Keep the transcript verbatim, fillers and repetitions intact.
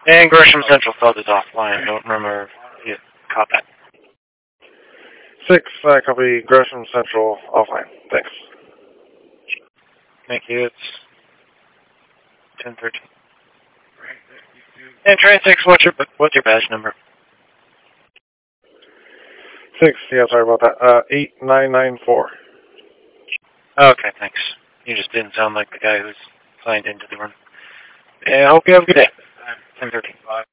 And Gresham Central thought is offline. I don't remember if you caught that. Six, uh, copy Gresham Central offline. Thanks. Thank you. It's ten thirteen. And Train Six, what's your what's your badge number? Six, yeah, sorry about that. Uh, eight nine nine four. Okay, thanks. You just didn't sound like the guy who's signed into the room. And I hope you have a good day. ten thirteen.